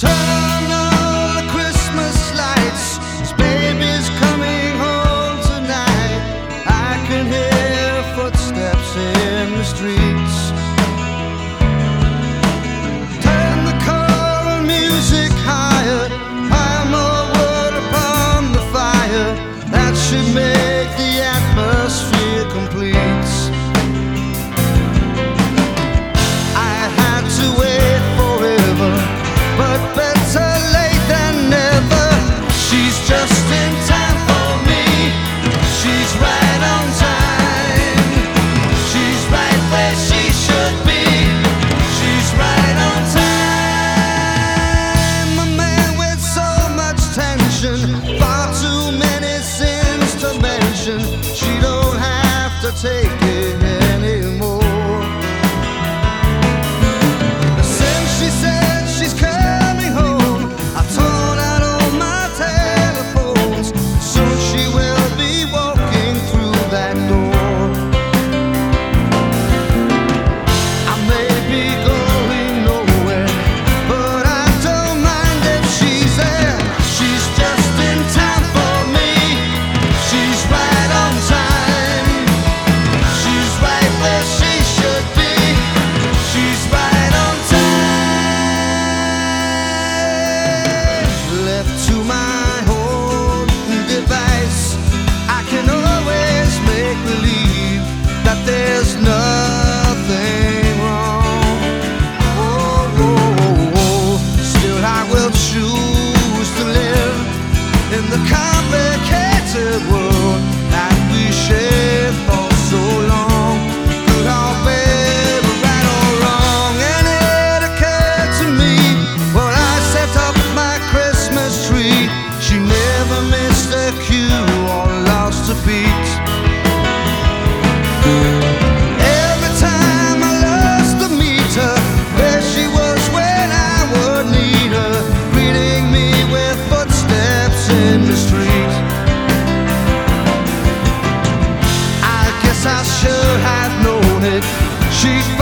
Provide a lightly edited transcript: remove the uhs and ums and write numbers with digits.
Turn on all the Christmas lights, 'cause baby's coming home tonight. I can hear footsteps in the streets. Turn the choral music higher, pile more wood upon the fire. That should make the atmosphere complete. I had to wait forever, but better late than never. She's just in time for me. She's right on time. She's right where she should be. She's right on time. A man with so much tension, far too many sins to mention. She don't have to take it anymore. Since she said she's coming home, I've torn out all my telephones. Soon she will be walking through that door. I may be going nowhere, but I don't mind if she's there. She's just in time for me. She's right on time. She's right where she should be. She's right on time. Left to my own device, I can always make believe that there's nothing wrong. Oh, oh, oh, oh. Still I will choose to live in the complicated world that we shared for so long. Good or bad, right or wrong, and it occurred to me when I set up my Christmas tree. She never missed a cue or lost a beat. Every time I lost to meet her, there she was when I would need her, greeting me with footsteps in the street. I guess I should have known it. She'd